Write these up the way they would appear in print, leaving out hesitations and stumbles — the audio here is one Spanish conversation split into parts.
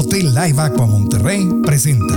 Hotel Live Aqua Monterrey presenta.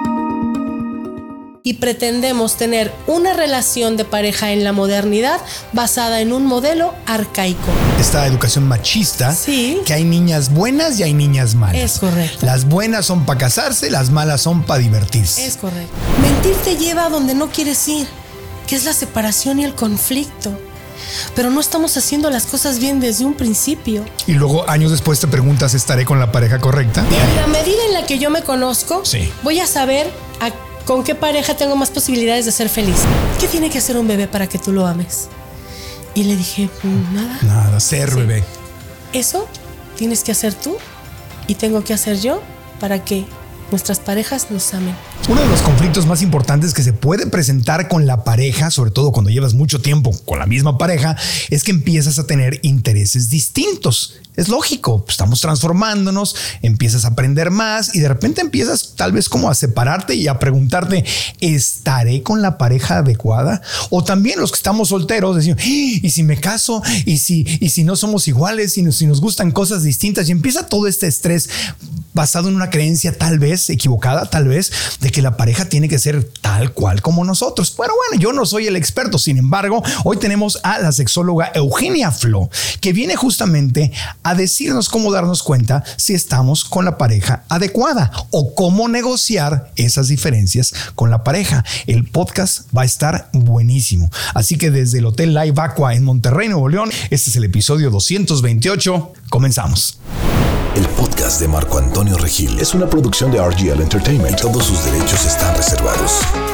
Y pretendemos tener una relación de pareja en la modernidad basada en un modelo arcaico. Esta educación machista, sí, que hay niñas buenas y hay niñas malas. Es correcto. Las buenas son para casarse, las malas son para divertirse. Es correcto. Mentir te lleva a donde no quieres ir, que es la separación y el conflicto. Pero no estamos haciendo las cosas bien desde un principio. Y luego años después te preguntas, ¿estaré con la pareja correcta? En la medida en la que yo me conozco, sí, voy a saber con qué pareja tengo más posibilidades de ser feliz. ¿Qué tiene que hacer un bebé para que tú lo ames? Y le dije, nada. Nada, ser bebé. Eso tienes que hacer tú y tengo que hacer yo para que nuestras parejas nos amen. Uno de los conflictos más importantes que se puede presentar con la pareja, sobre todo cuando llevas mucho tiempo con la misma pareja, es que empiezas a tener intereses distintos. Es lógico, estamos transformándonos, empiezas a aprender más y de repente empiezas tal vez como a separarte y a preguntarte, ¿estaré con la pareja adecuada? O también los que estamos solteros decimos, ¿y si me caso? ¿Y si no somos iguales? ¿Y si nos gustan cosas distintas? Y empieza todo este estrés basado en una creencia tal vez equivocada, tal vez, de que la pareja tiene que ser tal cual como nosotros. Bueno, yo no soy el experto. Sin embargo, hoy tenemos a la sexóloga Eugenia Flo, que viene justamente a decirnos cómo darnos cuenta si estamos con la pareja adecuada o cómo negociar esas diferencias con la pareja. El podcast va a estar buenísimo. Así que desde el Hotel Live Aqua en Monterrey, Nuevo León, este es el episodio 228. Comenzamos. El podcast de Marco Antonio Regil es una producción de RGL Entertainment y todos sus derechos están reservados.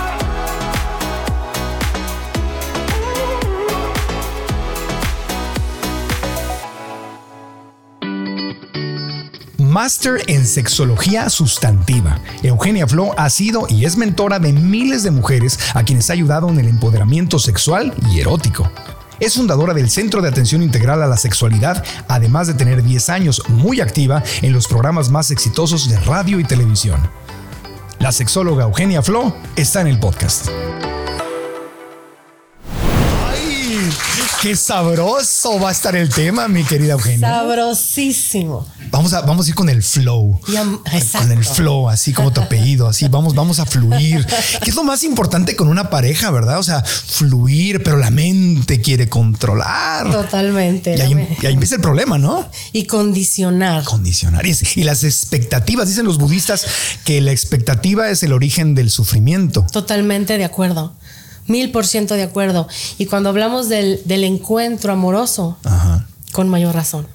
Máster en Sexología Sustantiva. Eugenia Flo ha sido y es mentora de miles de mujeres a quienes ha ayudado en el empoderamiento sexual y erótico. Es fundadora del Centro de Atención Integral a la Sexualidad, además de tener 10 años muy activa en los programas más exitosos de radio y televisión. La sexóloga Eugenia Flo está en el podcast. ¡Ay! ¡Qué sabroso va a estar el tema, mi querida Eugenia! Sabrosísimo. Vamos a ir con el flow. Con el flow, así como tu apellido, así vamos a fluir. Que es lo más importante con una pareja, ¿verdad? O sea, fluir, pero la mente quiere controlar. Totalmente. Y ahí empieza el problema, ¿no? Y condicionar. Y las expectativas. Dicen los budistas que la expectativa es el origen del sufrimiento. Totalmente de acuerdo. 1000% de acuerdo. Y cuando hablamos del encuentro amoroso, ajá, con mayor razón.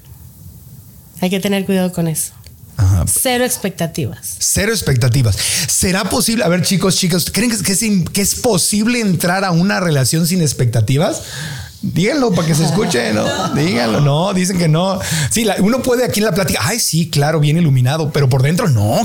Hay que tener cuidado con eso. Ajá. Cero expectativas. Cero expectativas. ¿Será posible? A ver, chicos, ¿creen que es posible entrar a una relación sin expectativas? Díganlo para que se escuche, ¿no? Díganlo, no, dicen que no. Sí, uno puede aquí en la plática, ay, sí, claro, bien iluminado, pero por dentro no,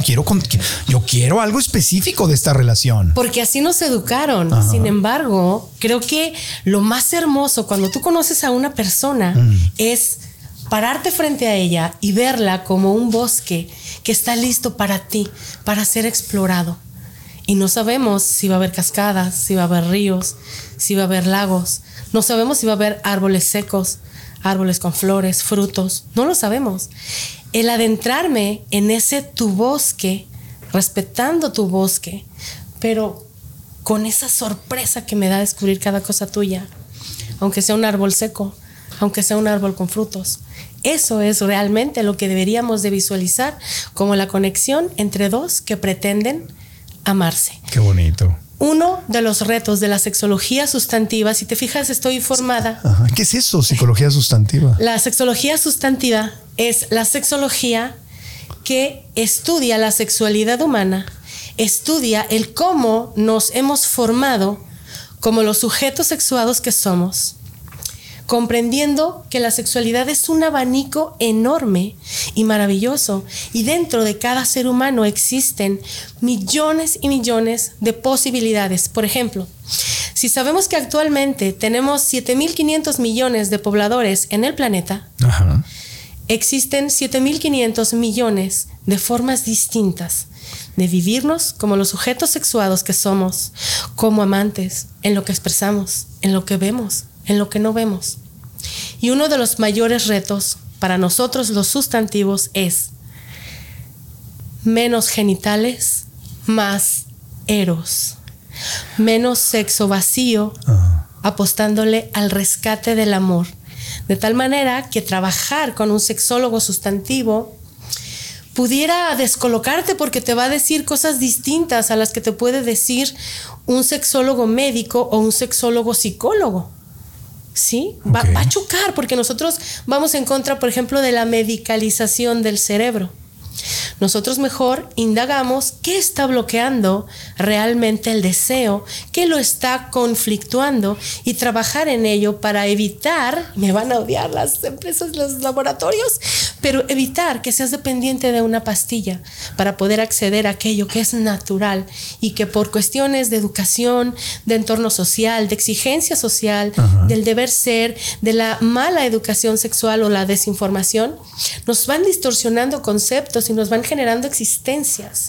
yo quiero algo específico de esta relación. Porque así nos educaron. Ajá. Sin embargo, creo que lo más hermoso cuando tú conoces a una persona es pararte frente a ella y verla como un bosque que está listo para ti, para ser explorado. Y no sabemos si va a haber cascadas, si va a haber ríos, si va a haber lagos. No sabemos si va a haber árboles secos, árboles con flores, frutos. No lo sabemos. El adentrarme en ese tu bosque, respetando tu bosque, pero con esa sorpresa que me da descubrir cada cosa tuya, aunque sea un árbol seco, aunque sea un árbol con frutos. Eso es realmente lo que deberíamos de visualizar como la conexión entre dos que pretenden amarse. Qué bonito. Uno de los retos de la sexología sustantiva, si te fijas, estoy informada. Ajá. ¿Qué es eso, psicología sustantiva? La sexología sustantiva es la sexología que estudia la sexualidad humana, estudia el cómo nos hemos formado como los sujetos sexuados que somos, comprendiendo que la sexualidad es un abanico enorme y maravilloso, y dentro de cada ser humano existen millones y millones de posibilidades. Por ejemplo, si sabemos que actualmente tenemos 7.500 millones de pobladores en el planeta, ajá, existen 7.500 millones de formas distintas de vivirnos como los sujetos sexuados que somos, como amantes, en lo que expresamos, en lo que vemos, en lo que no vemos. Y uno de los mayores retos para nosotros los sustantivos es menos genitales, más eros, menos sexo vacío, apostándole al rescate del amor. De tal manera que trabajar con un sexólogo sustantivo pudiera descolocarte, porque te va a decir cosas distintas a las que te puede decir un sexólogo médico o un sexólogo psicólogo. ¿Sí? Va a chocar, porque nosotros vamos en contra, por ejemplo, de la medicalización del cerebro. Nosotros mejor indagamos qué está bloqueando realmente el deseo, qué lo está conflictuando, y trabajar en ello para evitar, me van a odiar las empresas, los laboratorios, pero evitar que seas dependiente de una pastilla para poder acceder a aquello que es natural y que por cuestiones de educación, de entorno social, de exigencia social, del deber ser, de la mala educación sexual o la desinformación, nos van distorsionando conceptos y nos van generando exigencias,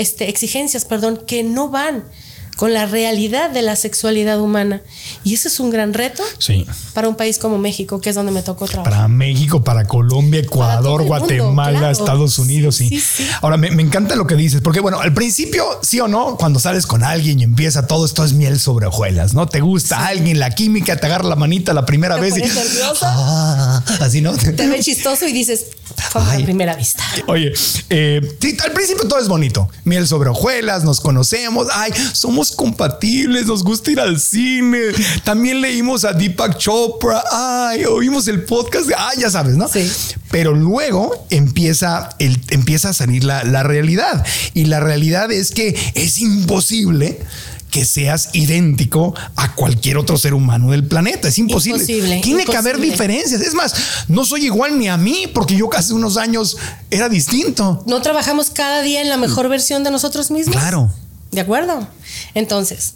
que no van con la realidad de la sexualidad humana. Y ese es un gran reto para un país como México, que es donde me tocó trabajar. Para México, para Colombia, Ecuador, Guatemala, claro. Estados Unidos. Sí. Ahora, me encanta lo que dices, porque bueno, al principio, sí o no, cuando sales con alguien y empieza todo esto, es miel sobre hojuelas, ¿no? Te gusta alguien, la química, te agarra la manita la primera vez. ¿Te pones nerviosa? Así, ¿no? Te ve chistoso y dices, fue a primera vista. Oye, sí, al principio todo es bonito. Miel sobre hojuelas, nos conocemos, somos compatibles, nos gusta ir al cine. También leímos a Deepak Chopra, oímos el podcast, ya sabes, ¿no? Sí. Pero luego empieza a salir la realidad. Y la realidad es que es imposible que seas idéntico a cualquier otro ser humano del planeta. Es imposible. Tiene que haber diferencias. Es más, no soy igual ni a mí, porque yo hace unos años era distinto. ¿No trabajamos cada día en la mejor versión de nosotros mismos? Claro. ¿De acuerdo? Entonces,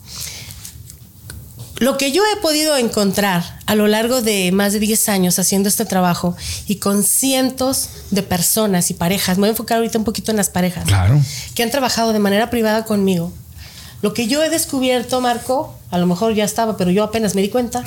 lo que yo he podido encontrar a lo largo de más de 10 años haciendo este trabajo y con cientos de personas y parejas, me voy a enfocar ahorita un poquito en las parejas, claro, que han trabajado de manera privada conmigo. Lo que yo he descubierto, Marco, a lo mejor ya estaba, pero yo apenas me di cuenta,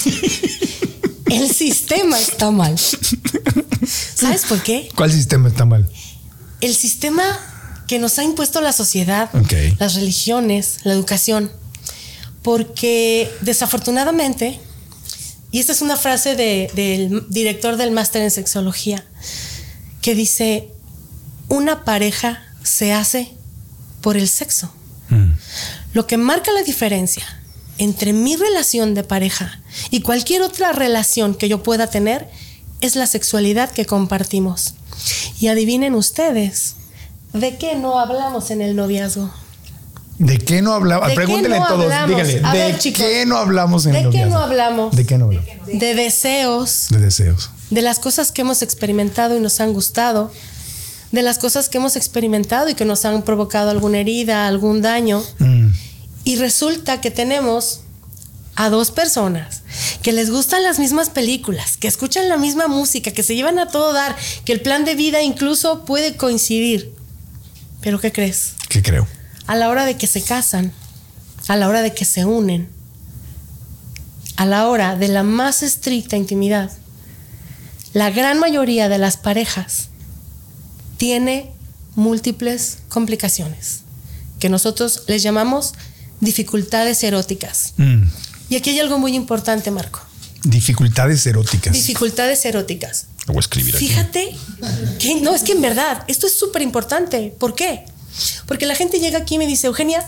el sistema está mal. ¿Sabes por qué? ¿Cuál sistema está mal? El sistema que nos ha impuesto la sociedad, las religiones, la educación. Porque desafortunadamente, y esta es una frase del director del máster en sexología, que dice, una pareja se hace por el sexo. Lo que marca la diferencia entre mi relación de pareja y cualquier otra relación que yo pueda tener es la sexualidad que compartimos. Y adivinen ustedes, ¿de qué no hablamos en el noviazgo? ¿De qué no hablamos? Pregúntenle a todos, díganle, qué no hablamos en el noviazgo? ¿De qué no hablamos? ¿De qué no hablamos? De deseos. De deseos. De las cosas que hemos experimentado y nos han gustado. De las cosas que hemos experimentado y que nos han provocado alguna herida, algún daño. Y resulta que tenemos a dos personas que les gustan las mismas películas, que escuchan la misma música, que se llevan a todo dar, que el plan de vida incluso puede coincidir. ¿Pero qué crees? ¿Qué creo? A la hora de que se casan, a la hora de que se unen, a la hora de la más estricta intimidad, la gran mayoría de las parejas tiene múltiples complicaciones que nosotros les llamamos dificultades eróticas. Y aquí hay algo muy importante, Marco. Dificultades eróticas. Dificultades eróticas. Lo voy a escribir aquí. Fíjate que no, es que en verdad esto es súper importante. ¿Por qué? Porque la gente llega aquí y me dice, Eugenia,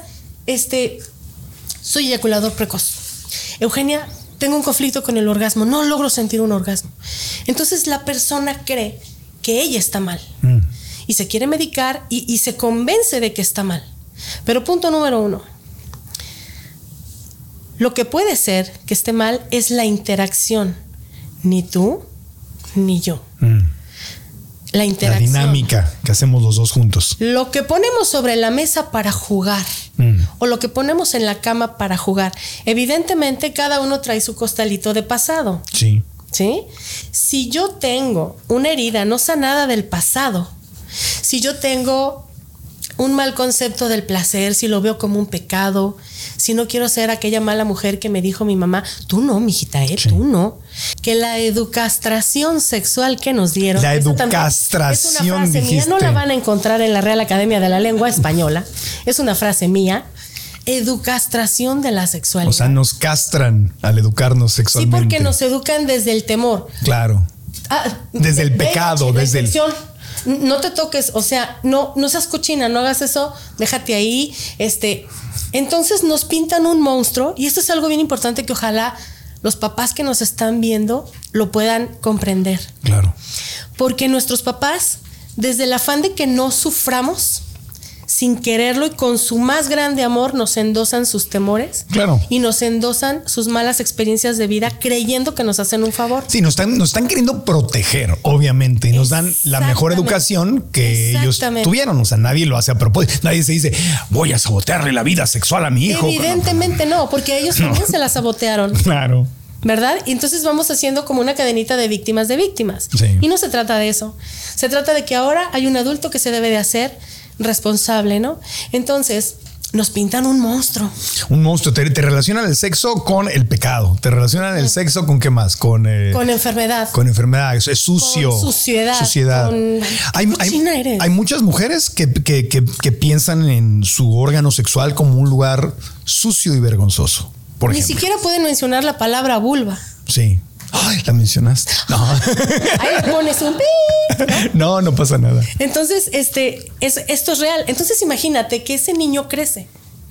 soy eyaculador precoz. Eugenia, tengo un conflicto con el orgasmo, no logro sentir un orgasmo. Entonces la persona cree que ella está mal y se quiere medicar y se convence de que está mal. Pero punto número 1, lo que puede ser que esté mal es la interacción, ni tú ni yo. La interacción. La dinámica que hacemos los dos juntos. Lo que ponemos sobre la mesa para jugar o lo que ponemos en la cama para jugar. Evidentemente cada uno trae su costalito de pasado. Sí. ¿Sí? Si yo tengo una herida no sanada del pasado, si yo tengo un mal concepto del placer, si lo veo como un pecado, si no quiero ser aquella mala mujer que me dijo mi mamá, tú no, mijita, tú no. Que la educastración sexual que nos dieron. La es una educastración, frase mía, no la van a encontrar en la Real Academia de la Lengua Española. Es una frase mía. Educastración de la sexualidad. O sea, nos castran al educarnos sexualmente. Sí, porque nos educan desde el temor. Claro. Desde el pecado, desde el... No te toques, o sea, no seas cochina, no hagas eso, déjate ahí. Entonces nos pintan un monstruo, y esto es algo bien importante que ojalá los papás que nos están viendo lo puedan comprender. Claro. Porque nuestros papás, desde el afán de que no suframos, sin quererlo y con su más grande amor, nos endosan sus temores. Claro. Y nos endosan sus malas experiencias de vida, creyendo que nos hacen un favor. Sí, nos están queriendo proteger, obviamente, y nos dan la mejor educación que ellos tuvieron. O sea, nadie lo hace a propósito. Nadie se dice, voy a sabotearle la vida sexual a mi hijo. Evidentemente no, porque ellos también se la sabotearon. Claro. ¿Verdad? Y entonces vamos haciendo como una cadenita de víctimas de víctimas. Sí. Y no se trata de eso. Se trata de que ahora hay un adulto que se debe de hacer responsable, ¿no? Entonces nos pintan un monstruo. Un monstruo. Te relacionan el sexo con el pecado. Te relacionan el sexo con ¿qué más? Con enfermedad. Con enfermedad. Es sucio. Con suciedad. Con... Hay muchas mujeres que piensan en su órgano sexual como un lugar sucio y vergonzoso. Por ejemplo. Ni siquiera pueden mencionar la palabra vulva. Sí. Ay, la mencionaste. No. Ahí le pones un pi. No pasa nada. Entonces, esto es real. Entonces, imagínate que ese niño crece.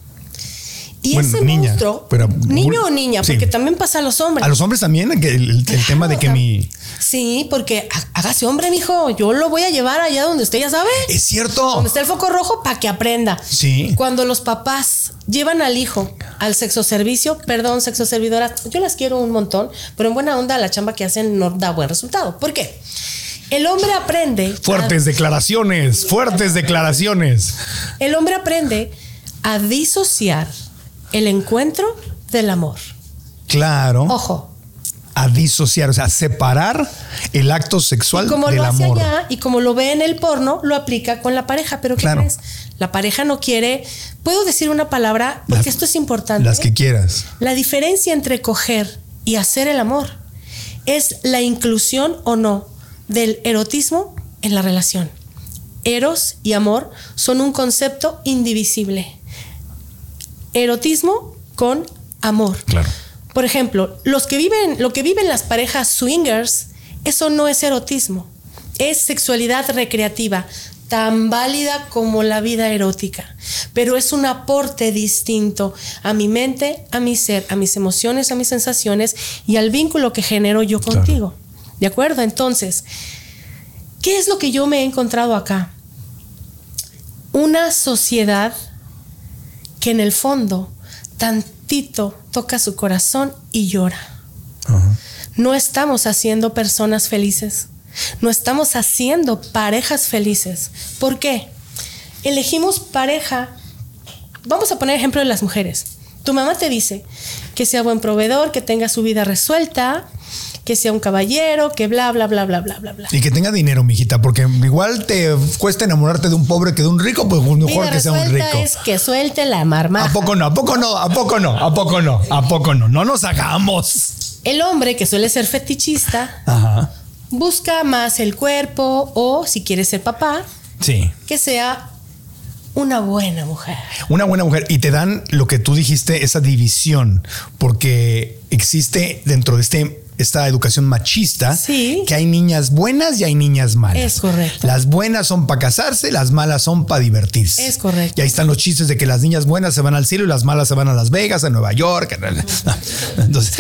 Y ese monstruo, niño o niña, porque también pasa a los hombres. A los hombres también, el tema de que Sí, porque hágase hombre, mijo. Yo lo voy a llevar allá donde usted ya sabe. Es cierto. Donde está el foco rojo para que aprenda. Sí. Cuando los papás llevan al hijo al sexoservicio, perdón, sexoservidoras, yo las quiero un montón, pero en buena onda la chamba que hacen no da buen resultado. ¿Por qué? El hombre aprende... Fuertes declaraciones. El hombre aprende a disociar el encuentro del amor. Claro. Ojo. A disociar, o sea, separar el acto sexual del amor. Y como lo hace allá y como lo ve en el porno, lo aplica con la pareja. Pero ¿qué crees? La pareja no quiere... ¿Puedo decir una palabra? Porque esto es importante. Las que quieras. La diferencia entre coger y hacer el amor es la inclusión o no del erotismo en la relación. Eros y amor son un concepto indivisible. Erotismo con amor. Claro. Por ejemplo, lo que viven las parejas swingers, eso no es erotismo, es sexualidad recreativa, tan válida como la vida erótica, pero es un aporte distinto a mi mente, a mi ser, a mis emociones, a mis sensaciones y al vínculo que genero yo contigo. Claro. ¿De acuerdo? Entonces, ¿qué es lo que yo me he encontrado acá? Una sociedad que en el fondo tantito toca su corazón y llora. Uh-huh. No estamos haciendo personas felices. No estamos haciendo parejas felices. ¿Por qué? Elegimos pareja. Vamos a poner ejemplo de las mujeres. Tu mamá te dice que sea buen proveedor, que tenga su vida resuelta, que sea un caballero, que bla, bla, bla, bla, bla, bla, bla. Y que tenga dinero, mijita, porque igual te cuesta enamorarte de un pobre que de un rico, pues mejor vida que sea un rico. Es que suelte la marmaja. ¿A poco no? ¿A poco no? ¿A poco no? ¿A poco no? ¿A poco no? No nos hagamos. El hombre que suele ser fetichista, ajá, busca más el cuerpo o, si quiere ser papá, sí, que sea una buena mujer. Una buena mujer. Y te dan lo que tú dijiste, esa división, porque existe dentro de esta educación machista, sí, que hay niñas buenas y hay niñas malas. Es correcto. Las buenas son para casarse, las malas son para divertirse. Es correcto. Y ahí están los chistes de que las niñas buenas se van al cielo y las malas se van a Las Vegas, a Nueva York. Entonces,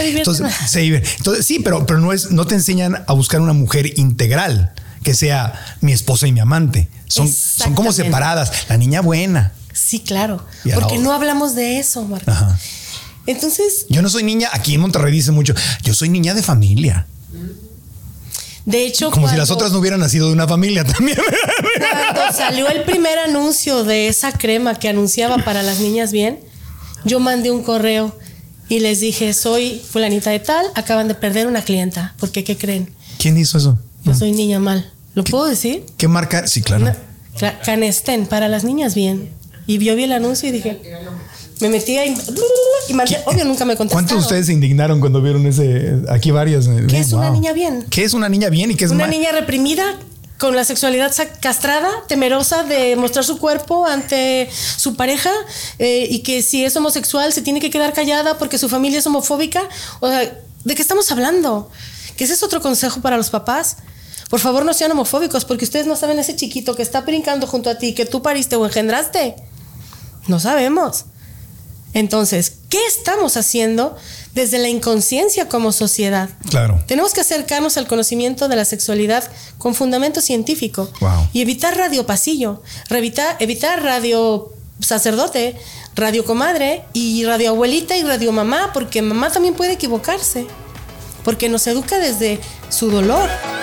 sí, pero no te enseñan a buscar una mujer integral que sea mi esposa y mi amante. Son como separadas. La niña buena. Sí, claro. Porque no hablamos de eso, Marco. Ajá. Entonces, yo no soy niña, aquí en Monterrey dicen mucho, yo soy niña de familia. De hecho, como si las otras no hubieran nacido de una familia también. Cuando salió el primer anuncio de esa crema que anunciaba para las niñas bien, yo mandé un correo y les dije, soy fulanita de tal, acaban de perder una clienta. Porque, ¿qué creen? ¿Quién hizo eso? Yo soy niña mal. ¿Lo puedo decir? ¿Qué marca? Sí, claro. Canesten, para las niñas bien. Y yo vi el anuncio y dije... Me metí ahí y mandé, obvio nunca me contestaron. ¿Cuántos de ustedes se indignaron cuando vieron ese? Aquí varias. ¿Qué es una niña bien? ¿Qué es una niña bien y qué es una niña reprimida? Con la sexualidad castrada, temerosa de mostrar su cuerpo ante su pareja, y que si es homosexual se tiene que quedar callada porque su familia es homofóbica. O sea, ¿de qué estamos hablando? Que ese es otro consejo para los papás. Por favor, no sean homofóbicos, porque ustedes no saben ese chiquito que está brincando junto a ti, que tú pariste o engendraste. No sabemos. Entonces, ¿qué estamos haciendo desde la inconsciencia como sociedad? Claro. Tenemos que acercarnos al conocimiento de la sexualidad con fundamento científico. Wow. Y evitar radio pasillo, evitar radio sacerdote, radio comadre y radio abuelita y radio mamá, porque mamá también puede equivocarse, porque nos educa desde su dolor.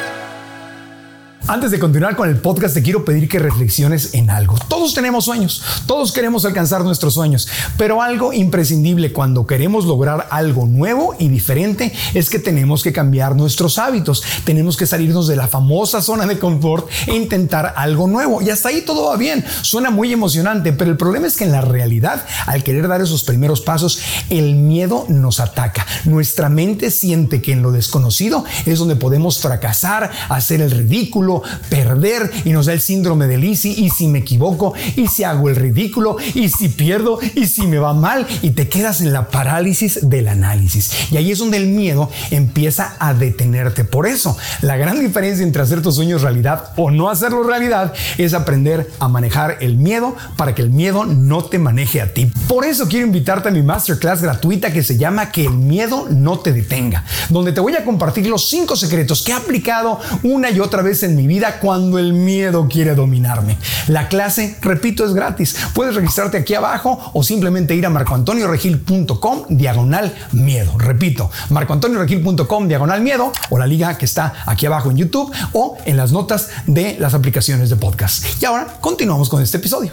Antes de continuar con el podcast, te quiero pedir que reflexiones en algo. Todos tenemos sueños, todos queremos alcanzar nuestros sueños, pero algo imprescindible cuando queremos lograr algo nuevo y diferente es que tenemos que cambiar nuestros hábitos. Tenemos que salirnos de la famosa zona de confort e intentar algo nuevo. Y hasta ahí todo va bien, suena muy emocionante, pero el problema es que en la realidad, al querer dar esos primeros pasos, el miedo nos ataca. Nuestra mente siente que en lo desconocido es donde podemos fracasar, hacer el ridículo, perder, y nos da el síndrome del y si me equivoco, y si hago el ridículo, y si pierdo, y si me va mal, y te quedas en la parálisis del análisis. Y ahí es donde el miedo empieza a detenerte. Por eso, la gran diferencia entre hacer tus sueños realidad o no hacerlo realidad es aprender a manejar el miedo para que el miedo no te maneje a ti. Por eso quiero invitarte a mi masterclass gratuita que se llama Que el miedo no te detenga, donde te voy a compartir los 5 secretos que he aplicado una y otra vez en mi vida cuando el miedo quiere dominarme. La clase, repito, es gratis. Puedes registrarte aquí abajo o simplemente ir a marcoantonioregil.com/miedo. Repito, marcoantonioregil.com/miedo, o la liga que está aquí abajo en YouTube o en las notas de las aplicaciones de podcast. Y ahora continuamos con este episodio.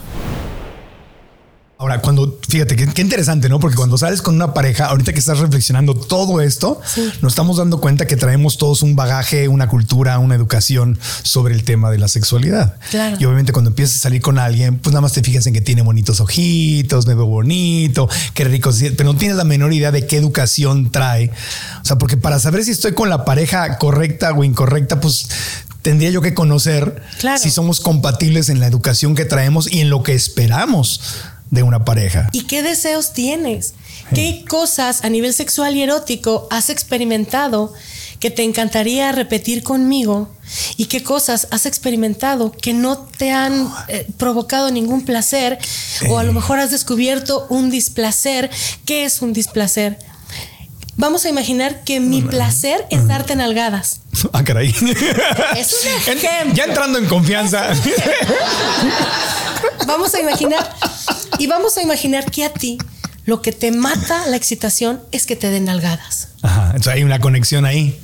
Ahora, fíjate, qué interesante, ¿no? Porque cuando sales con una pareja, ahorita que estás reflexionando todo esto, sí, nos estamos dando cuenta que traemos todos un bagaje, una cultura, una educación sobre el tema de la sexualidad. Claro. Y obviamente cuando empiezas a salir con alguien, pues nada más te fijas en que tiene bonitos ojitos, me veo bonito, qué rico, pero no tienes la menor idea de qué educación trae. O sea, porque para saber si estoy con la pareja correcta o incorrecta, pues tendría yo que conocer, claro, si somos compatibles en la educación que traemos y en lo que esperamos de una pareja. ¿Y qué deseos tienes? ¿Qué cosas a nivel sexual y erótico has experimentado que te encantaría repetir conmigo? ¿Y qué cosas has experimentado que no te han provocado ningún placer? O a lo mejor has descubierto un displacer. ¿Qué es un displacer? Vamos a imaginar que mi placer es darte nalgadas. Ah, caray. Es un ejemplo. Ya entrando en confianza. Vamos a imaginar que a ti lo que te mata la excitación es que te den nalgadas. Ajá, entonces hay una conexión ahí.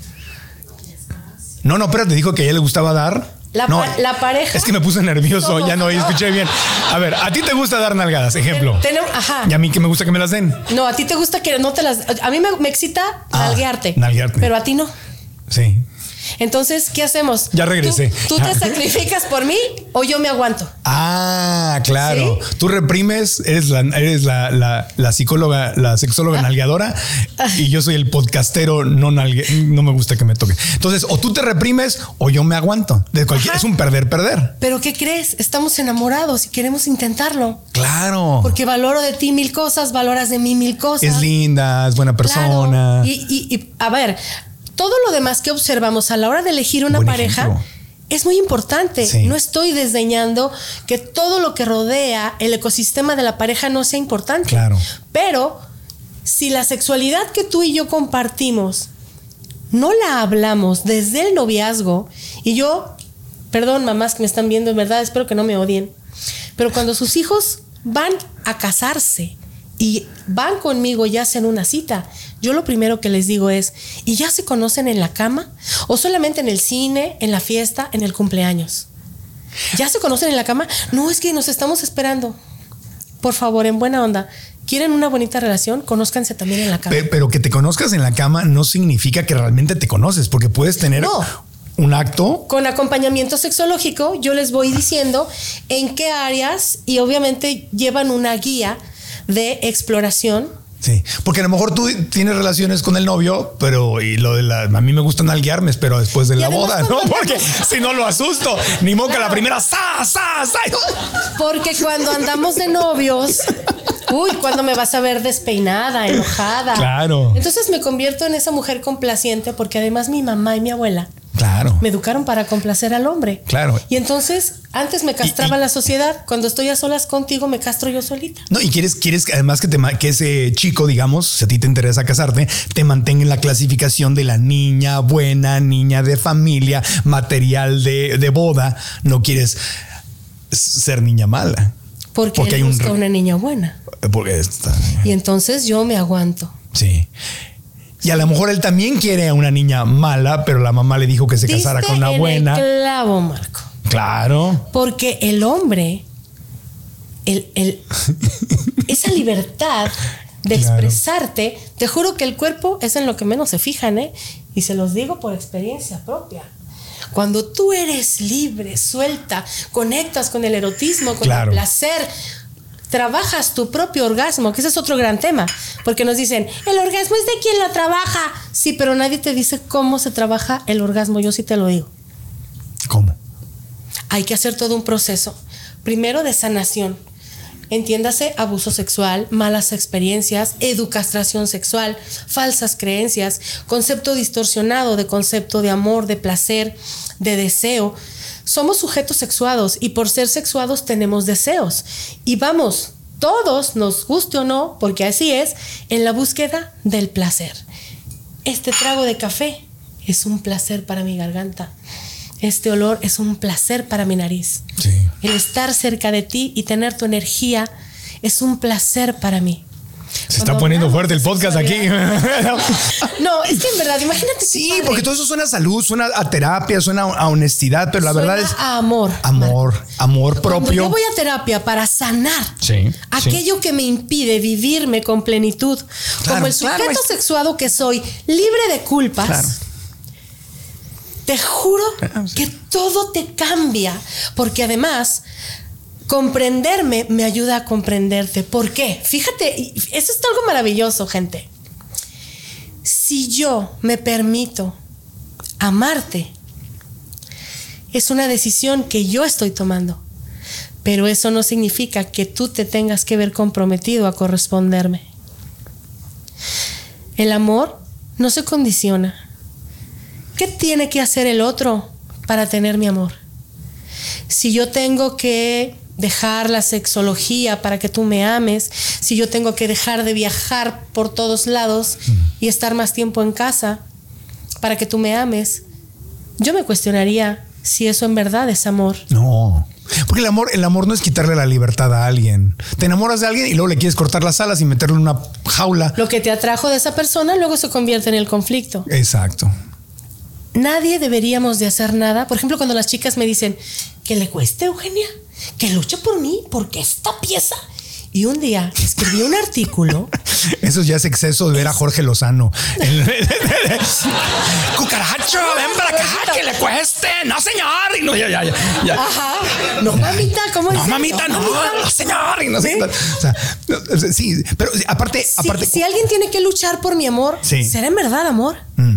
No, pero te dijo que a ella le gustaba dar. La pareja. Es que me puse nervioso, ya no escuché bien. A ver, ¿a ti te gusta dar nalgadas? Ejemplo. Ajá. Y a mí que me gusta que me las den. No, a ti te gusta que no te las... A mí me excita nalguearte. Pero a ti no. Sí. Entonces, ¿qué hacemos? Ya regresé. ¿Tú te sacrificas por mí o yo me aguanto? Ah, claro. ¿Sí? Tú reprimes, eres la psicóloga, la sexóloga nalgueadora, y yo soy el podcastero no me gusta que me toque. Entonces, o tú te reprimes o yo me aguanto. Es un perder. Pero ¿qué crees? Estamos enamorados y queremos intentarlo. Claro. Porque valoro de ti 1000 cosas, valoras de mí 1000 cosas. Es linda, es buena persona. Claro. Y a ver, todo lo demás que observamos a la hora de elegir una pareja es muy importante. Sí. No estoy desdeñando que todo lo que rodea el ecosistema de la pareja no sea importante. Claro. Pero si la sexualidad que tú y yo compartimos no la hablamos desde el noviazgo, y yo, perdón, mamás que me están viendo, en verdad, espero que no me odien, pero cuando sus hijos van a casarse y van conmigo y hacen una cita, yo lo primero que les digo es, ¿y ya se conocen en la cama? ¿O solamente en el cine, en la fiesta, en el cumpleaños? ¿Ya se conocen en la cama? No, es que nos estamos esperando. Por favor, en buena onda, ¿quieren una bonita relación? Conózcanse también en la cama. Pero que te conozcas en la cama no significa que realmente te conoces, porque puedes tener... No. Un acto. Con acompañamiento sexológico, yo les voy diciendo en qué áreas, y obviamente llevan una guía de exploración. Sí, porque a lo mejor tú tienes relaciones con el novio, pero a mí me gusta nalguearme, pero después de la boda, ¿no? Porque si no lo asusto, ni modo que la primera Porque cuando andamos de novios, cuando me vas a ver despeinada, enojada. Claro. Entonces me convierto en esa mujer complaciente, porque además mi mamá y mi abuela me educaron para complacer al hombre. Claro. Y entonces antes me castraba la sociedad. Cuando estoy a solas contigo, me castro yo solita. No, y quieres además que ese chico, digamos, si a ti te interesa casarte, te mantenga en la clasificación de la niña buena, niña de familia, material de boda. No quieres ser niña mala. Porque él busca una niña buena. Y entonces yo me aguanto. Sí. Y a lo mejor él también quiere a una niña mala, pero la mamá le dijo que se casara con una buena. El clavo, Marco. Claro. Porque el hombre, esa libertad de expresarte, te juro que el cuerpo es en lo que menos se fijan, ¿eh? Y se los digo por experiencia propia. Cuando tú eres libre, suelta, conectas con el erotismo, con el placer, trabajas tu propio orgasmo, que ese es otro gran tema, porque nos dicen, el orgasmo es de quien lo trabaja. Sí, pero nadie te dice cómo se trabaja el orgasmo, yo sí te lo digo. ¿Cómo? Hay que hacer todo un proceso, primero de sanación, entiéndase abuso sexual, malas experiencias, educación sexual, falsas creencias, concepto distorsionado de concepto de amor, de placer, de deseo. Somos sujetos sexuados y por ser sexuados tenemos deseos. Y vamos, todos, nos guste o no, porque así es, en la búsqueda del placer. Este trago de café es un placer para mi garganta. Este olor es un placer para mi nariz. Sí. El estar cerca de ti y tener tu energía es un placer para mí. Se está poniendo fuerte el podcast aquí. No, es que en verdad, imagínate. Sí, porque todo eso suena a salud, suena a terapia, suena a honestidad, pero la verdad es a amor. Amor propio. Cuando yo voy a terapia para sanar aquello que me impide vivirme con plenitud, como el sujeto sexuado que soy, libre de culpas. Te juro que todo te cambia, porque además comprenderme me ayuda a comprenderte. ¿Por qué? Fíjate, eso es algo maravilloso, gente. Si yo me permito amarte, es una decisión que yo estoy tomando, pero eso no significa que tú te tengas que ver comprometido a corresponderme. El amor no se condiciona. ¿Qué tiene que hacer el otro para tener mi amor? Si yo tengo que dejar la sexología para que tú me ames, si yo tengo que dejar de viajar por todos lados y estar más tiempo en casa para que tú me ames, yo me cuestionaría si eso en verdad es amor. No, porque el amor no es quitarle la libertad a alguien. Te enamoras de alguien y luego le quieres cortar las alas y meterlo en una jaula. Lo que te atrajo de esa persona luego se convierte en el conflicto. Exacto. Nadie deberíamos de hacer nada. Por ejemplo, cuando las chicas me dicen que le cueste, Eugenia, que luche por mí, porque esta pieza. Y un día escribí un artículo. Eso ya es exceso de ver a Jorge Lozano. Cucaracho, ven para acá, que le cueste. No, señor. Y no, ya. Ajá. No, mamita, ¿cómo no, mamita, no, señor. Y no sé. O sea, sí, pero aparte. Si alguien tiene que luchar por mi amor, ¿será en verdad amor?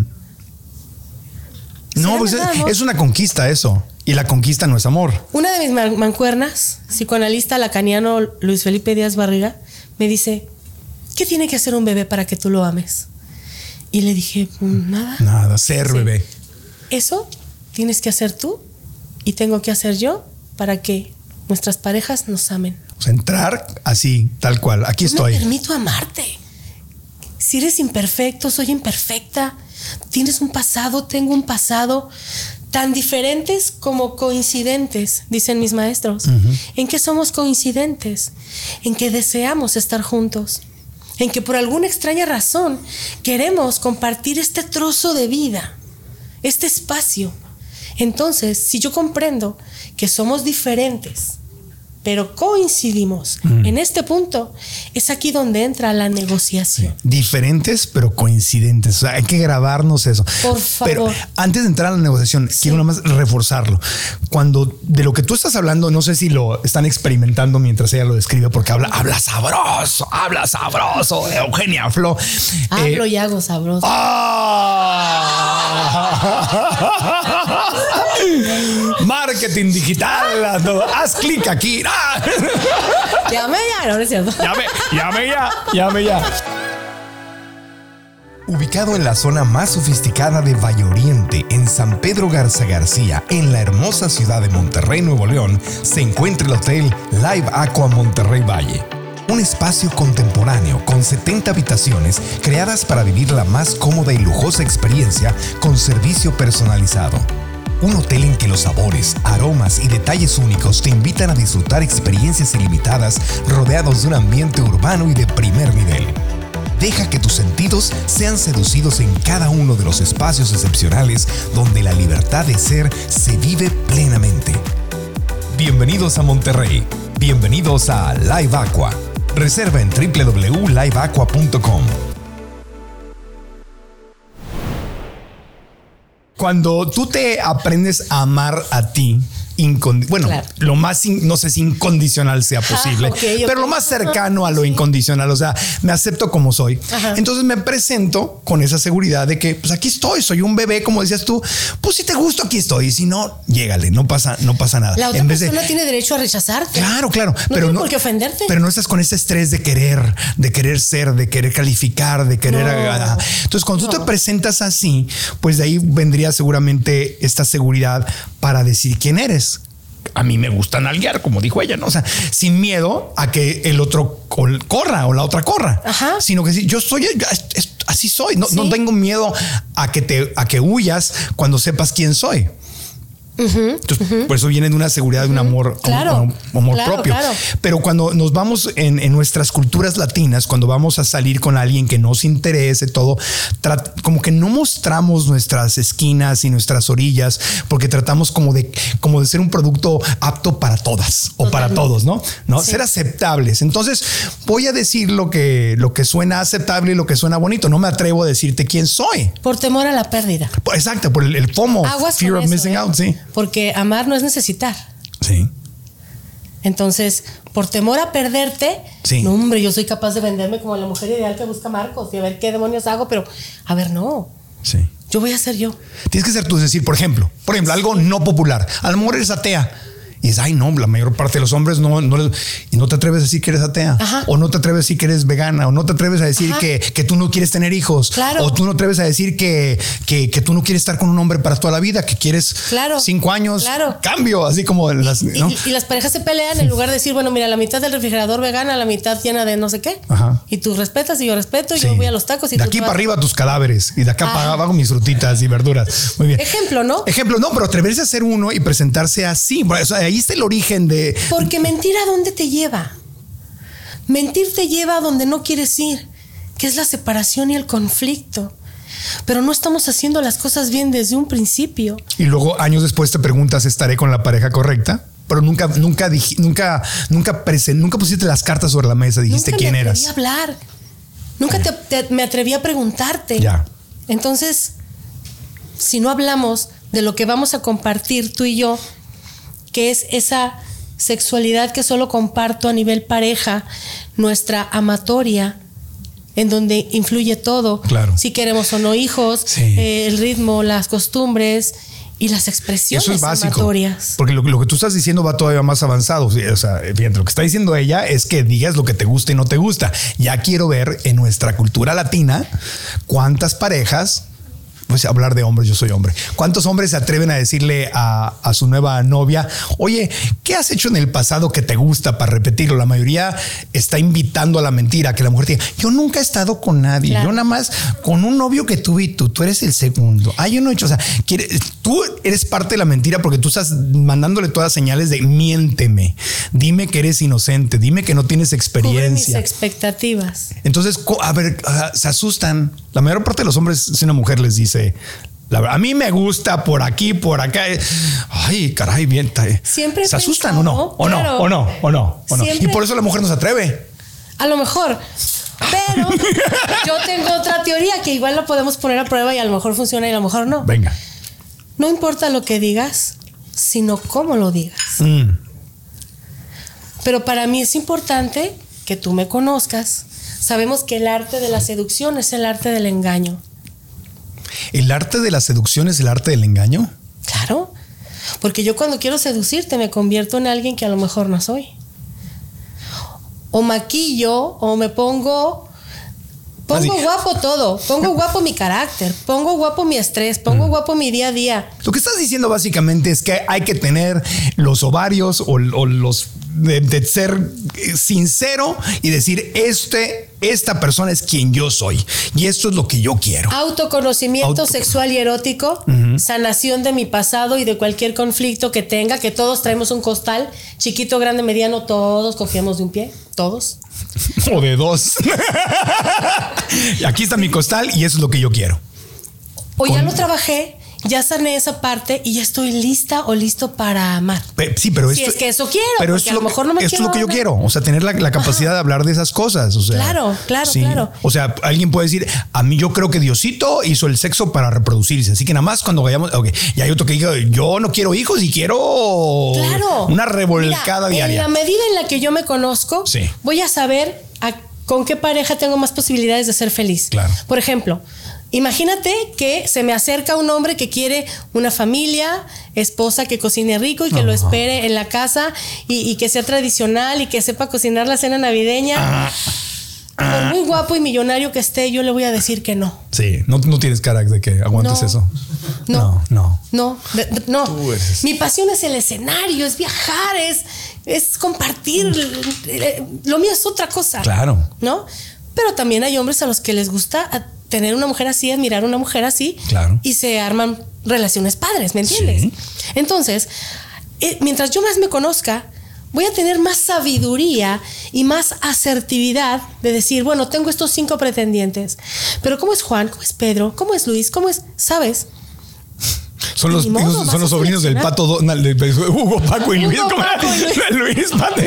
No, pues es una conquista eso. Y la conquista no es amor. Una de mis mancuernas, psicoanalista lacaniano Luis Felipe Díaz Barriga, me dice, ¿qué tiene que hacer un bebé para que tú lo ames? Y le dije, nada. Nada, ser bebé. Eso tienes que hacer tú y tengo que hacer yo para que nuestras parejas nos amen. O sea, entrar así, tal cual. Aquí estoy. Me permito amarte. Si eres imperfecto, soy imperfecta. Tienes un pasado, tengo un pasado. Tan diferentes como coincidentes, dicen mis maestros. ¿En qué somos coincidentes? En que deseamos estar juntos. En que por alguna extraña razón queremos compartir este trozo de vida, este espacio. Entonces, si yo comprendo que somos diferentes, pero coincidimos en este punto, es aquí donde entra la negociación. Diferentes, pero coincidentes. O sea, hay que grabarnos eso. Por favor. Pero antes de entrar a la negociación, quiero nada más reforzarlo. Cuando de lo que tú estás hablando, no sé si lo están experimentando mientras ella lo describe, porque habla sabroso, Eugenia Flo. Hablo y hago sabroso. Marketing digital. Haz clic aquí. Llame ya, no es cierto. Llame ya. Ubicado en la zona más sofisticada de Valle Oriente, en San Pedro Garza García, en la hermosa ciudad de Monterrey, Nuevo León, se encuentra el Hotel Live Aqua Monterrey Valle. Un espacio contemporáneo con 70 habitaciones creadas para vivir la más cómoda y lujosa experiencia con servicio personalizado. Un hotel en que los sabores, aromas y detalles únicos te invitan a disfrutar experiencias ilimitadas rodeados de un ambiente urbano y de primer nivel. Deja que tus sentidos sean seducidos en cada uno de los espacios excepcionales donde la libertad de ser se vive plenamente. Bienvenidos a Monterrey. Bienvenidos a Live Aqua. Reserva en www.liveaqua.com. Cuando tú te aprendes a amar a ti, claro, lo más, no sé si incondicional sea posible, pero lo más cercano a lo incondicional, o sea, me acepto como soy. Entonces me presento con esa seguridad de que, pues aquí estoy, soy un bebé, como decías tú, pues si te gusto, aquí estoy, y si no, llégale, no pasa nada. La otra persona tiene derecho a rechazarte. Claro, no pero tiene por qué ofenderte. Pero no estás con ese estrés de querer ser, de querer calificar, de querer. Entonces, cuando tú te presentas así, pues de ahí vendría seguramente esta seguridad para decir quién eres. A mí me gusta nalguear, como dijo ella, ¿no? O sea, sin miedo a que el otro corra o la otra corra, sino que sí, yo soy, así soy. No tengo miedo a que huyas cuando sepas quién soy. Entonces, por eso viene de una seguridad, de un amor, amor propio. Claro. Pero cuando nos vamos en nuestras culturas latinas, cuando vamos a salir con alguien que nos interese todo, como que no mostramos nuestras esquinas y nuestras orillas, porque tratamos como de ser un producto apto para todas o para todos, ¿no? Sí. Ser aceptables. Entonces voy a decir lo que suena aceptable y lo que suena bonito. No me atrevo a decirte quién soy. Por temor a la pérdida. Exacto, por el FOMO, fear of missing out, sí. Porque amar no es necesitar. Sí. Entonces, por temor a perderte, no, hombre, yo soy capaz de venderme como la mujer ideal que busca Marcos y a ver qué demonios hago, pero a ver, no. Sí. Yo voy a ser yo. Tienes que ser tú, es decir, por ejemplo, algo no popular. A lo mejor eres atea. Y dices, ay, no, la mayor parte de los hombres no te atreves a decir que eres atea. O no te atreves a decir que eres vegana. O no te atreves a decir que tú no quieres tener hijos. Claro. O tú no te atreves a decir que tú no quieres estar con un hombre para toda la vida, que quieres 5 años. Claro. Cambio, así como las, ¿no? Y las parejas se pelean en lugar de decir, bueno, mira, la mitad del refrigerador vegana, la mitad llena de no sé qué. Y tú respetas y yo respeto. Y yo voy a los tacos. Y de aquí para arriba tus cadáveres. Y de acá para abajo mis frutitas y verduras. Muy bien. Ejemplo, ¿no? Pero atreverse a ser uno y presentarse así. O sea, ahí está el origen Porque mentir, ¿a dónde te lleva? Mentir te lleva a donde no quieres ir, que es la separación y el conflicto. Pero no estamos haciendo las cosas bien desde un principio. Y luego años después te preguntas, ¿estaré con la pareja correcta? Pero nunca pusiste las cartas sobre la mesa, dijiste quién eras. Nunca me atreví a hablar. Nunca me atreví a preguntarte. Ya. Entonces, si no hablamos de lo que vamos a compartir tú y yo, que es esa sexualidad que solo comparto a nivel pareja, nuestra amatoria, en donde influye todo. Claro. Si queremos o no hijos, el ritmo, las costumbres y las expresiones. Eso es básico, amatorias. porque lo que tú estás diciendo va todavía más avanzado. O sea, fíjate, lo que está diciendo ella es que digas lo que te gusta y no te gusta. Ya quiero ver en nuestra cultura latina cuántas parejas, pues hablar de hombres, yo soy hombre. ¿Cuántos hombres se atreven a decirle a su nueva novia, oye, ¿qué has hecho en el pasado que te gusta, para repetirlo? La mayoría está invitando a la mentira, que la mujer diga, yo nunca he estado con nadie, yo nada más con un novio que tuve y tú eres el segundo. Yo no he hecho, o sea, tú eres parte de la mentira porque tú estás mandándole todas señales de miénteme, dime que eres inocente, dime que no tienes experiencia. Cubre mis expectativas. Entonces, a ver, se asustan. La mayor parte de los hombres, si una mujer les dice La verdad, a mí me gusta por aquí, por acá. Ay, caray, bien. Siempre ¿se asustan pensado, o no? claro. ¿O no? Y por eso la mujer no se atreve. A lo mejor. Pero yo tengo otra teoría que igual la podemos poner a prueba y a lo mejor funciona y a lo mejor no. Venga. No importa lo que digas, sino cómo lo digas. Pero para mí es importante que tú me conozcas. Sabemos que el arte de la seducción es el arte del engaño. ¿El arte de la seducción es el arte del engaño? Claro, porque yo cuando quiero seducirte me convierto en alguien que a lo mejor no soy. O maquillo, o me pongo guapo todo. Pongo guapo mi carácter, pongo guapo mi estrés, pongo guapo mi día a día. Lo que estás diciendo básicamente es que hay que tener los ovarios o los de ser sincero y decir esta persona es quien yo soy y esto es lo que yo quiero. Autoconocimiento sexual y erótico, sanación de mi pasado y de cualquier conflicto que tenga, que todos traemos un costal, chiquito, grande, mediano, todos confiamos de un pie, todos. O de dos. Aquí está mi costal y eso es lo que yo quiero. O ya lo trabajé, ya sané esa parte y ya estoy lista o listo para amar. Sí, pero si es que eso quiero, pero porque a lo mejor no me esto es lo que yo quiero. O sea, tener la capacidad de hablar de esas cosas. O sea, claro. O sea, alguien puede decir, a mí yo creo que Diosito hizo el sexo para reproducirse. Así que nada más cuando vayamos, okay. Y hay otro que diga, yo no quiero hijos y quiero una revolcada diaria. En la medida en la que yo me conozco, voy a saber con qué pareja tengo más posibilidades de ser feliz. Claro. Por ejemplo, imagínate que se me acerca un hombre que quiere una familia, esposa que cocine rico y que lo espere en la casa y que sea tradicional y que sepa cocinar la cena navideña. Por muy guapo y millonario que esté, yo le voy a decir que no. Sí, no tienes cara de que aguantes eso. No. Mi pasión es el escenario, es viajar, es compartir. Lo mío es otra cosa. Claro. ¿No? Pero también hay hombres a los que les gusta tener una mujer así, admirar una mujer así. Claro. Y se arman relaciones padres, ¿me entiendes? Sí. Entonces, mientras yo más me conozca, voy a tener más sabiduría y más asertividad de decir, bueno, tengo estos 5 pretendientes, pero ¿cómo es Juan? ¿Cómo es Pedro? ¿Cómo es Luis? ¿Cómo es? ¿Sabes? Son los sobrinos del Pato Donald, de Hugo, Paco y Luis. Luis, Pato.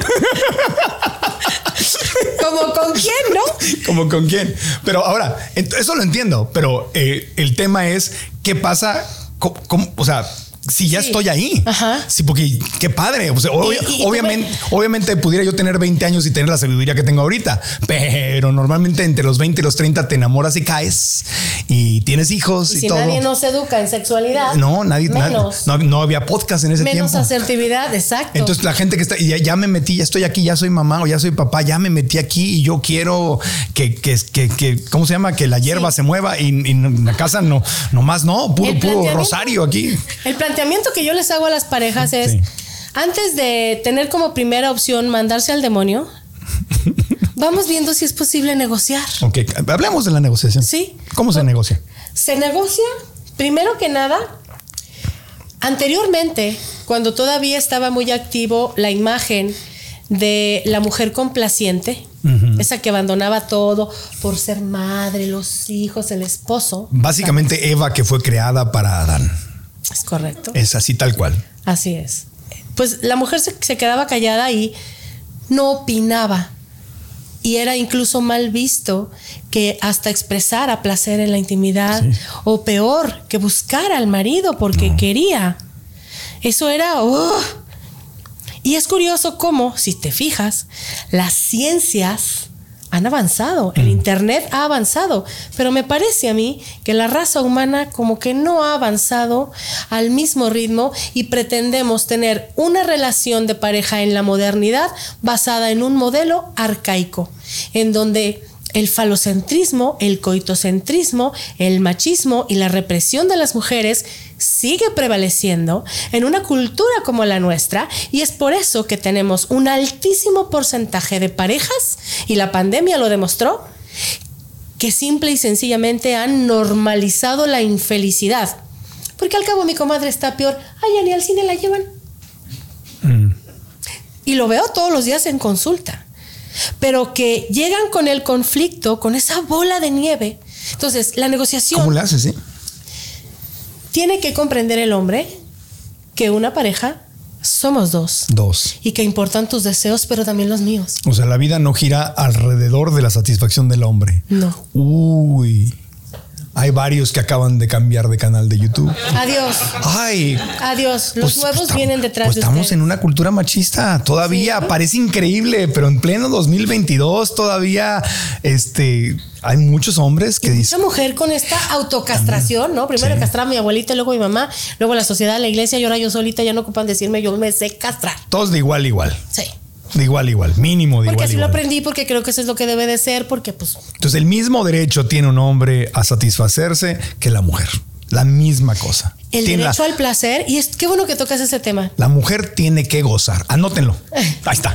¿Como con quién, no? Como con quién. Pero ahora, eso lo entiendo, pero el tema es, ¿qué pasa? O sea, si ya estoy ahí. Ajá. Sí, porque qué padre. O sea, obviamente pudiera yo tener 20 años y tener la sabiduría que tengo ahorita, pero normalmente entre los 20 y los 30 te enamoras y caes y tienes hijos y si todo. Nadie nos educa en sexualidad. No, nadie. No había podcast en ese tiempo. Menos asertividad, exacto. Entonces la gente que está, ya me metí, ya estoy aquí, ya soy mamá o ya soy papá, ya me metí aquí y yo quiero que ¿cómo se llama? Que la hierba se mueva y en la casa puro rosario aquí. El planteamiento que yo les hago a las parejas es, antes de tener como primera opción mandarse al demonio, vamos viendo si es posible negociar. Ok, hablemos de la negociación. Sí. ¿Cómo se negocia? Se negocia, primero que nada, anteriormente, cuando todavía estaba muy activo la imagen de la mujer complaciente, esa que abandonaba todo por ser madre, los hijos, el esposo. Básicamente Eva, que fue creada para Adán. Es correcto. Es así tal cual. Así es. Pues la mujer se quedaba callada y no opinaba. Y era incluso mal visto que hasta expresara placer en la intimidad, o peor, que buscara al marido porque quería. Eso era... Y es curioso cómo, si te fijas, las ciencias han avanzado, el internet ha avanzado, pero me parece a mí que la raza humana como que no ha avanzado al mismo ritmo y pretendemos tener una relación de pareja en la modernidad basada en un modelo arcaico, en donde el falocentrismo, el coitocentrismo, el machismo y la represión de las mujeres sigue prevaleciendo en una cultura como la nuestra, y es por eso que tenemos un altísimo porcentaje de parejas, y la pandemia lo demostró, que simple y sencillamente han normalizado la infelicidad. Porque al cabo mi comadre está peor. Ay, ya ni al cine la llevan. Y lo veo todos los días en consulta. Pero que llegan con el conflicto, con esa bola de nieve. Entonces, la negociación... ¿Cómo le haces, sí? Tiene que comprender el hombre que una pareja somos dos. Y que importan tus deseos, pero también los míos. O sea, la vida no gira alrededor de la satisfacción del hombre. No. Uy. Hay varios que acaban de cambiar de canal de YouTube. Adiós. Ay. Adiós. Los nuevos vienen detrás de estamos ustedes. En una cultura machista. Todavía parece increíble, pero en pleno 2022 todavía hay muchos hombres que dicen. Una mujer con esta autocastración, ¿no? Primero castraba a mi abuelita, luego mi mamá, luego la sociedad, la iglesia, y ahora yo solita ya no ocupan decirme, yo me sé castrar. Todos de igual. Sí. De igual, mínimo de igual. Porque así lo aprendí, porque creo que eso es lo que debe de ser, porque pues... Entonces el mismo derecho tiene un hombre a satisfacerse que la mujer. La misma cosa. El derecho al placer, y qué bueno que tocas ese tema. La mujer tiene que gozar. Anótenlo. Ahí está.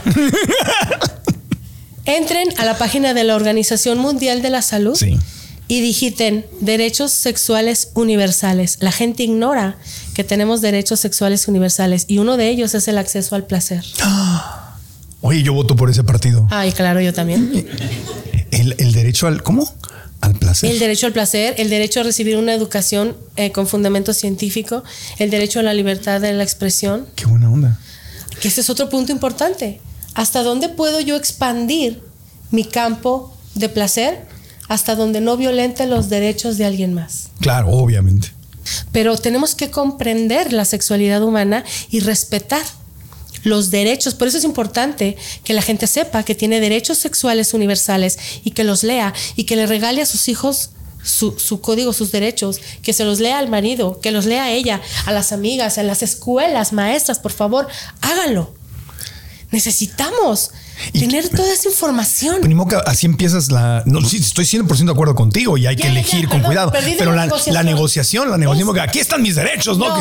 Entren a la página de la Organización Mundial de la Salud. Sí. Y digiten derechos sexuales universales. La gente ignora que tenemos derechos sexuales universales y uno de ellos es el acceso al placer. Oye, yo voto por ese partido. Ay, claro, yo también. El derecho al... ¿Cómo? Al placer. El derecho al placer, el derecho a recibir una educación con fundamento científico, el derecho a la libertad de la expresión. Qué buena onda. Que ese es otro punto importante. ¿Hasta dónde puedo yo expandir mi campo de placer? Hasta donde no violente los derechos de alguien más. Claro, obviamente. Pero tenemos que comprender la sexualidad humana y respetar los derechos. Por eso es importante que la gente sepa que tiene derechos sexuales universales y que los lea y que le regale a sus hijos su código, sus derechos, que se los lea al marido, que los lea a ella, a las amigas, a las escuelas, maestras, por favor, háganlo. Necesitamos tener toda esa información. Ni modo que así empiezas sí, estoy 100% de acuerdo contigo y hay que elegir con cuidado. Pero la negociación, porque aquí están mis derechos, ¿no?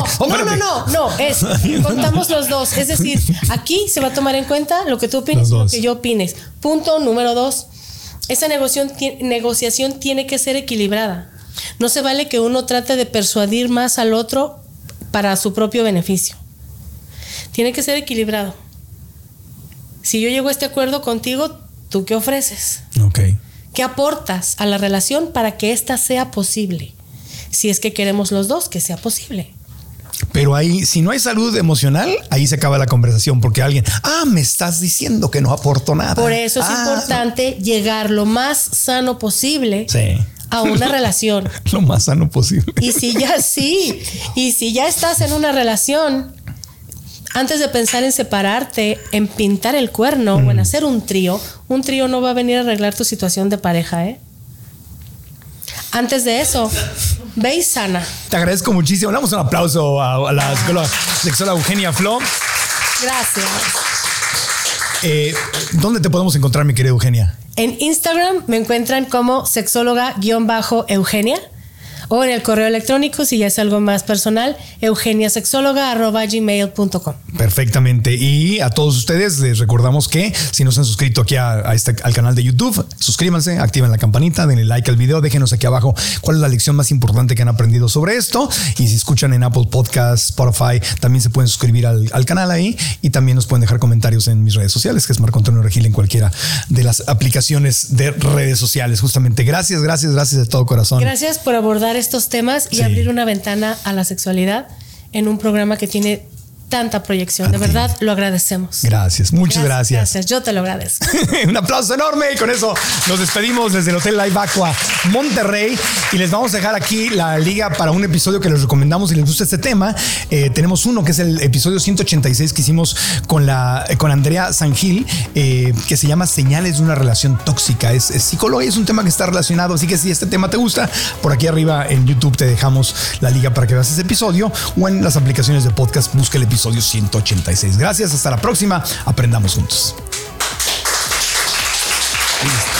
Contamos los dos. Es decir, aquí se va a tomar en cuenta lo que tú opines y lo que yo opines. Punto número 2. Esa negociación tiene que ser equilibrada. No se vale que uno trate de persuadir más al otro para su propio beneficio. Tiene que ser equilibrado. Si yo llego a este acuerdo contigo, ¿tú qué ofreces? Okay. ¿Qué aportas a la relación para que ésta sea posible? Si es que queremos los dos que sea posible. Pero ahí, si no hay salud emocional, ahí se acaba la conversación porque alguien, me estás diciendo que no aporto nada. Por eso es importante llegar lo más sano posible a una relación. Lo más sano posible. Y si ya estás en una relación, antes de pensar en separarte, en pintar el cuerno o en hacer un trío no va a venir a arreglar tu situación de pareja, Antes de eso, ve y sana. Te agradezco muchísimo. Le damos un aplauso a la sexóloga Eugenia Flo. Gracias. ¿Dónde te podemos encontrar, mi querida Eugenia? En Instagram me encuentran como sexóloga_Eugenia. O en el correo electrónico, si ya es algo más personal, eugeniasexóloga@gmail.com. Perfectamente. Y a todos ustedes les recordamos que si no se han suscrito aquí al canal de YouTube, suscríbanse, activen la campanita, denle like al video, déjenos aquí abajo cuál es la lección más importante que han aprendido sobre esto. Y si escuchan en Apple Podcasts, Spotify, también se pueden suscribir al canal ahí y también nos pueden dejar comentarios en mis redes sociales, que es Marco Antonio Regil en cualquiera de las aplicaciones de redes sociales. Justamente, gracias de todo corazón. Gracias por abordar estos temas y abrir una ventana a la sexualidad en un programa que tiene tanta proyección. De verdad, lo agradecemos. Gracias, muchas gracias. Yo te lo agradezco. Un aplauso enorme y con eso nos despedimos desde el Hotel Live Aqua Monterrey y les vamos a dejar aquí la liga para un episodio que les recomendamos si les gusta este tema. Tenemos uno que es el episodio 186 que hicimos con Andrea Sangil, que se llama Señales de una relación tóxica. Es psicóloga y es un tema que está relacionado, así que si este tema te gusta, por aquí arriba en YouTube te dejamos la liga para que veas ese episodio o en las aplicaciones de podcast busca el episodio 186. Gracias, hasta la próxima. Aprendamos juntos. Listo.